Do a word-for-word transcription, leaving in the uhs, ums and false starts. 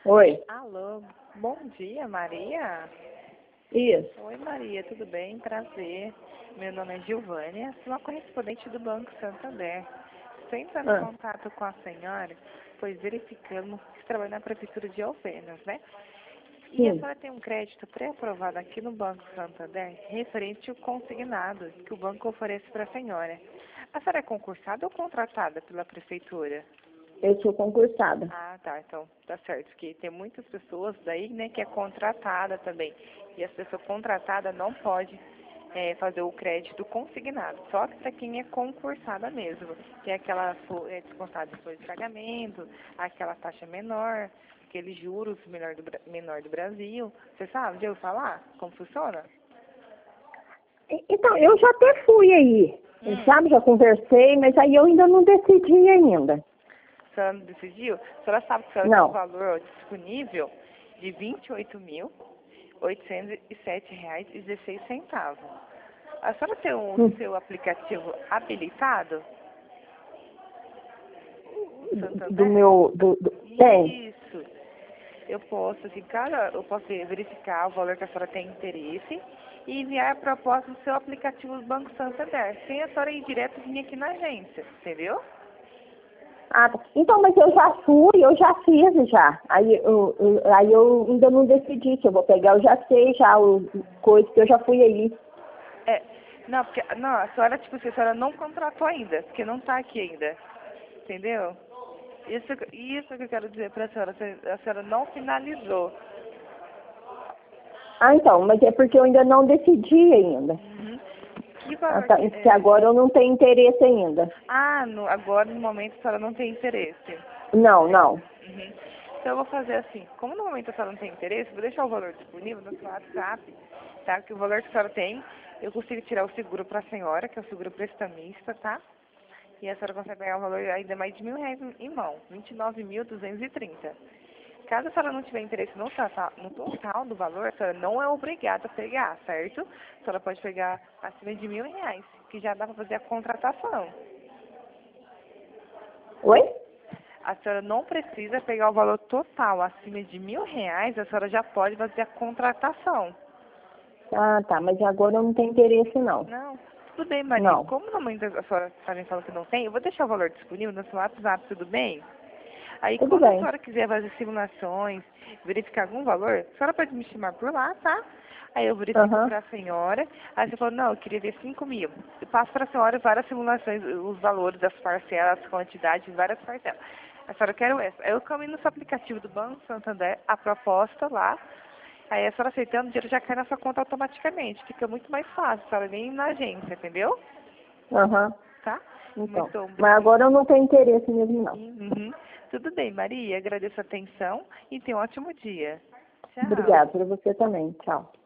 Oi. Alô, bom dia, Maria. Isso. Oi, Maria, tudo bem? Prazer. Meu nome é Gilvânia, sou uma correspondente do Banco Santander. Estou entrando em Ah, contato com a senhora, pois verificamos que trabalha na Prefeitura de Alfenas, né? E a sim. senhora tem um crédito pré-aprovado aqui no Banco Santander, referente ao consignado que o banco oferece para a senhora. A senhora é concursada ou contratada pela Prefeitura? Eu sou concursada. Ah, tá. Então, tá certo. Porque tem muitas pessoas daí, né, que é contratada também. E as pessoas contratadas não pode é, fazer o crédito consignado. Só que para quem é concursada mesmo. Tem aquela fo- é, descontada de folha de pagamento, aquela taxa menor, aqueles juros menor do, Bra- menor do Brasil. Você sabe, já ouviu falar como funciona? E- Então, eu já até fui aí, Hum. sabe? Já conversei, mas aí eu ainda não decidi ainda. A senhora não decidiu? A senhora sabe que a senhora tem um Não. valor disponível de vinte e oito mil oitocentos e sete reais e dezesseis centavos. A senhora tem o Hum, seu aplicativo habilitado no Do Santander? meu... Do, do- Tem. Isso. Eu posso, assim, cara, eu posso verificar o valor que a senhora tem interesse e enviar a proposta do seu aplicativo do Banco Santander. Sem a senhora ir direto vir aqui na agência, entendeu? Ah, tá. Então, mas eu já fui, eu já fiz já. Aí eu, eu- aí eu ainda não decidi se eu vou pegar, eu já sei já o coisa que eu já fui aí. É, não, porque, não, a senhora, tipo assim, a senhora não contratou ainda, porque não tá aqui ainda, entendeu? Isso, isso que eu quero dizer pra senhora, a senhora não finalizou. Ah, então, mas é porque eu ainda não decidi ainda. Uhum. Que Ah, valor tá. que Porque é? agora eu não tenho interesse ainda. Ah, no, agora no momento a senhora não tem interesse. Não, não. Uhum. Então eu vou fazer assim, como no momento a senhora não tem interesse, vou deixar o valor disponível no seu WhatsApp, tá? Que o valor que a senhora tem, eu consigo tirar o seguro para a senhora, que é o seguro prestamista, tá? E a senhora consegue pegar um valor ainda mais de mil reais em mão, vinte e nove mil duzentos e trinta. Caso a senhora não tiver interesse no total, no total do valor, a senhora não é obrigada a pegar, certo? A senhora pode pegar acima de mil reais, que já dá para fazer a contratação. Oi? A senhora não precisa pegar o valor total acima de mil reais, a senhora já pode fazer a contratação. Ah, tá. Mas agora eu não tenho interesse, não. Não, tudo bem, Maria. Não. Como no momento a senhora também falou que não tem, eu vou deixar o valor disponível no seu WhatsApp, tudo bem? Aí, Tudo quando a bem. senhora quiser fazer simulações, verificar algum valor, a senhora pode me chamar por lá, tá? Aí eu verifico Aham. para a senhora. Aí você falou, não, eu queria ver cinco mil. Eu passo para a senhora várias simulações, os valores das parcelas, as quantidades, várias parcelas. A senhora quer essa. Aí eu caminho no seu aplicativo do Banco Santander, a proposta lá. Aí a senhora aceitando, o dinheiro já cai na sua conta automaticamente. Fica muito mais fácil, a senhora nem ir na agência, entendeu? Aham. Tá? Então. Muito Mas obrigada. agora eu não tenho interesse mesmo, não. Uhum. Tudo bem, Maria. Agradeço a atenção e tenha um ótimo dia. Tchau. Obrigada. Para você também. Tchau.